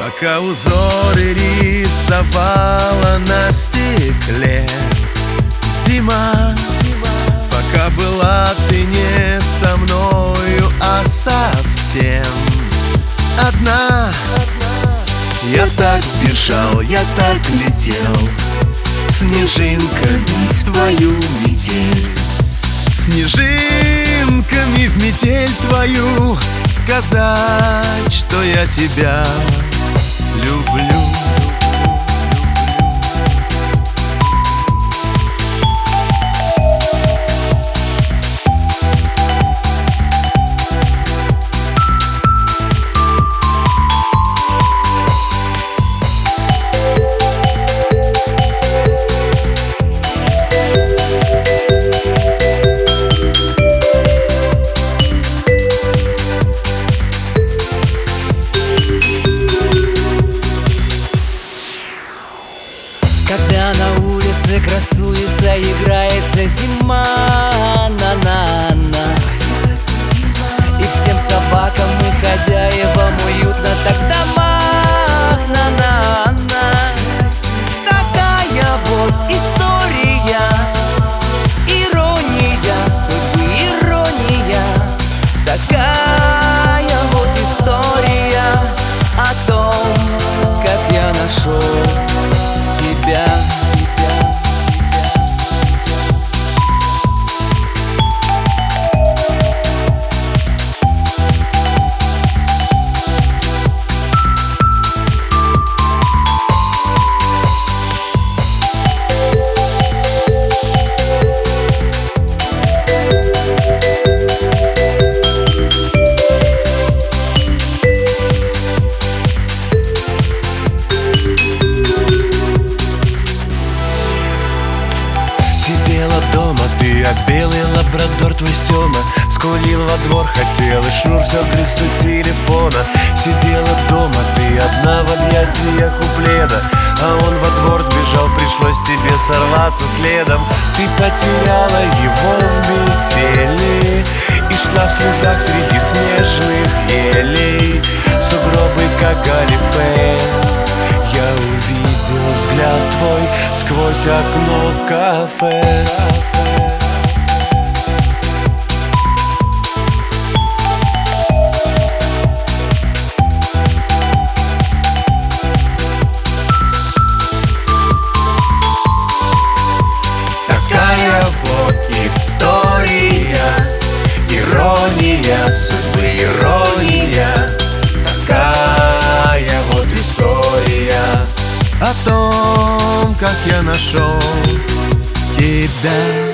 Пока узоры рисовала на стекле зима, пока была ты не со мною, а совсем одна. Я так бежал, я так летел снежинками в твою метель, снежинками в метель твою, сказать, что я тебя люблю. Когда на улице красуется, играется зима, на-на-на, и всем собакам и хозяевам уютно так в домах, на-на-на. Такая вот история, ирония судьбы, ирония. Такая вот история о том, как я нашел тебя. Сидела дома ты, а белый лабрадор твой Сёма скулил во двор, хотел, и шнур все грыз у телефона. Сидела дома ты одна в объятиях у пледа, а он во двор сбежал, пришлось тебе сорваться следом. Ты потеряла его в метели и шла в слезах среди снежных елей. Сугробы как галифе, я увидел взгляд твой сквозь окно кафе. Такая вот история, ирония судьбы, ирония. Такая вот история о том, как я нашел тебя.